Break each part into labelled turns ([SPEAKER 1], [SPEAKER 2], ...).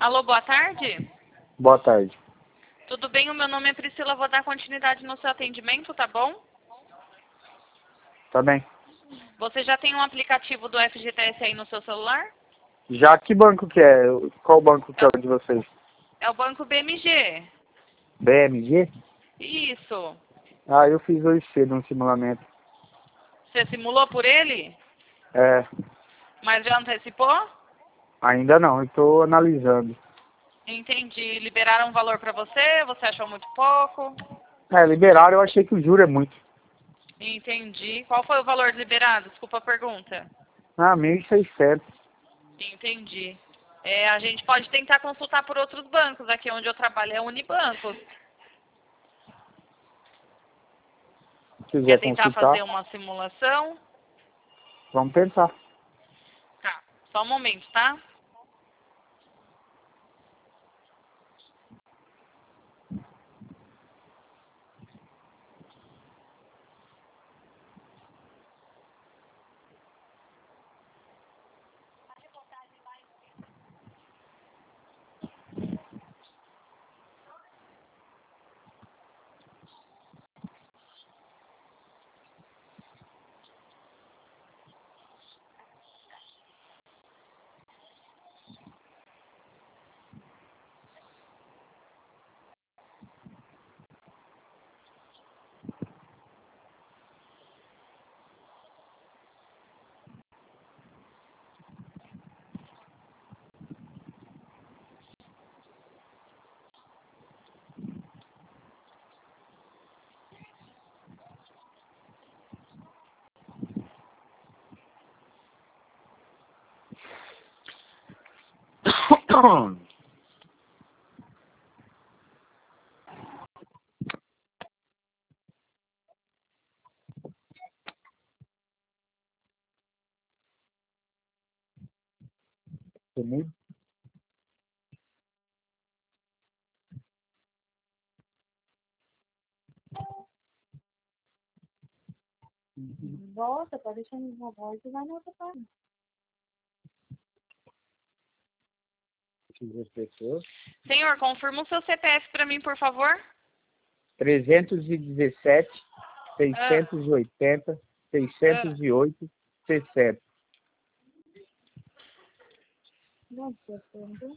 [SPEAKER 1] Alô, boa tarde.
[SPEAKER 2] Boa tarde.
[SPEAKER 1] Tudo bem? O meu nome é Priscila, vou dar continuidade no seu atendimento, tá bom?
[SPEAKER 2] Tá bem.
[SPEAKER 1] Você já tem um aplicativo do FGTS aí no seu celular?
[SPEAKER 2] Já que banco que é? Qual banco que é o de vocês?
[SPEAKER 1] É o Banco BMG.
[SPEAKER 2] BMG?
[SPEAKER 1] Isso.
[SPEAKER 2] Ah, eu fiz hoje cedo um simulamento.
[SPEAKER 1] Você simulou por ele?
[SPEAKER 2] É,
[SPEAKER 1] Mas já antecipou?
[SPEAKER 2] ainda não, eu tô analisando.
[SPEAKER 1] Entendi. Liberaram um valor pra você? Você achou muito pouco?
[SPEAKER 2] É, liberaram, eu achei que o juro é muito.
[SPEAKER 1] Entendi. Qual foi o valor liberado? Desculpa a pergunta.
[SPEAKER 2] Ah, 1.600.
[SPEAKER 1] Entendi. A gente pode tentar consultar por outros bancos. Aqui onde eu trabalho é Unibanco.
[SPEAKER 2] Se
[SPEAKER 1] Quer
[SPEAKER 2] quiser
[SPEAKER 1] tentar
[SPEAKER 2] consultar,
[SPEAKER 1] fazer uma simulação?
[SPEAKER 2] vamos tentar.
[SPEAKER 1] Tá. Só um momento, tá?
[SPEAKER 2] Comigo?
[SPEAKER 3] Volta, pode deixar na voz e vai na outra página.
[SPEAKER 2] Pessoas.
[SPEAKER 1] Senhor, confirma o seu CPF para mim, por favor.
[SPEAKER 2] 317, 680, 608, 60.
[SPEAKER 3] Não, você entendeu?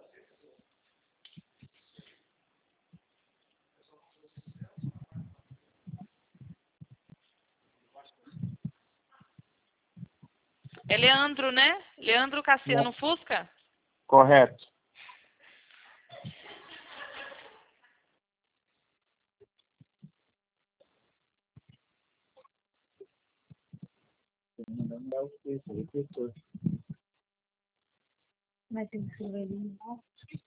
[SPEAKER 1] É Leandro, né? Leandro Cassiano Fusca?
[SPEAKER 2] Correto.
[SPEAKER 3] Mas tem que escrever ali embaixo.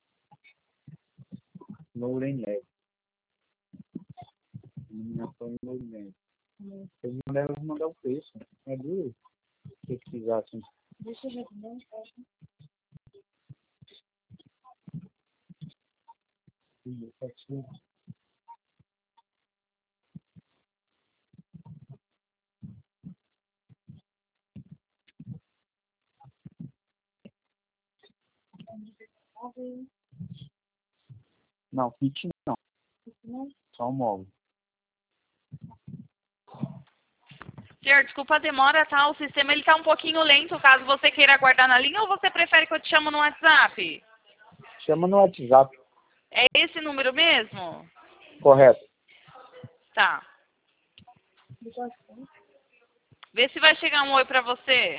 [SPEAKER 2] Louren Leve. Nominação Louren Leve. Eu mandar o preço. É duro pesquisar assim.
[SPEAKER 3] Deixa eu ver também.
[SPEAKER 2] Não, kit não. Só um móvel.
[SPEAKER 1] Senhor, desculpa a demora, tá? O sistema ele tá um pouquinho lento, caso você queira aguardar na linha, ou você prefere que eu te chamo no WhatsApp?
[SPEAKER 2] Chama no WhatsApp.
[SPEAKER 1] É esse número mesmo?
[SPEAKER 2] Correto.
[SPEAKER 1] Tá. Vê se vai chegar um oi pra você.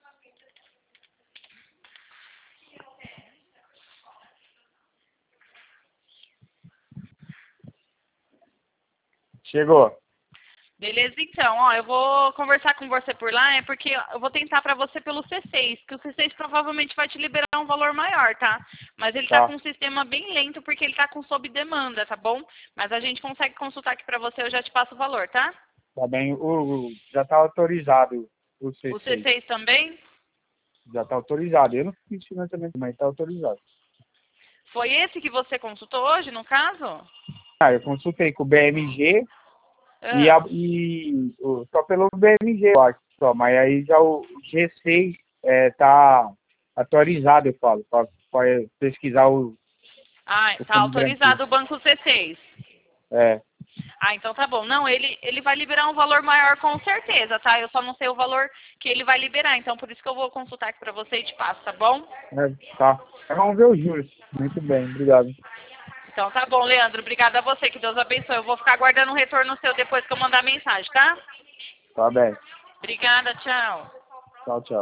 [SPEAKER 2] Chegou.
[SPEAKER 1] Beleza, então, ó, eu vou conversar com você por lá, é porque eu vou tentar pra você pelo C6, que o C6 provavelmente vai te liberar um valor maior, tá? Mas ele tá
[SPEAKER 2] Tá.
[SPEAKER 1] com um sistema bem lento porque ele tá com sob demanda, tá bom? Mas a gente consegue consultar aqui pra você, eu já te passo o valor, tá?
[SPEAKER 2] Tá bem. Já tá autorizado o
[SPEAKER 1] O
[SPEAKER 2] C6.
[SPEAKER 1] C6 também?
[SPEAKER 2] Já tá autorizado. Eu não fiz financiamento, mas tá autorizado.
[SPEAKER 1] Foi esse que você consultou hoje, no caso?
[SPEAKER 2] Ah, eu consultei com o BMG
[SPEAKER 1] Ah,
[SPEAKER 2] só pelo BMG, eu acho, só. Mas aí já o G6 tá atualizado, eu falo, pra pode pesquisar o...
[SPEAKER 1] Ah,
[SPEAKER 2] o
[SPEAKER 1] tá
[SPEAKER 2] fundo
[SPEAKER 1] autorizado o banco C6.
[SPEAKER 2] É.
[SPEAKER 1] Ah, então tá bom. Não, ele vai liberar um valor maior com certeza, tá? Eu só não sei o valor que ele vai liberar, então por isso que eu vou consultar aqui pra você e te passo, tá bom?
[SPEAKER 2] Tá. Vamos ver os juros. Muito bem, obrigado.
[SPEAKER 1] Então tá bom, Leandro. Obrigada a você, que Deus abençoe. Eu vou ficar aguardando um retorno seu depois que eu mandar a mensagem, tá?
[SPEAKER 2] Tá bem.
[SPEAKER 1] Obrigada, tchau.
[SPEAKER 2] Tchau, tchau.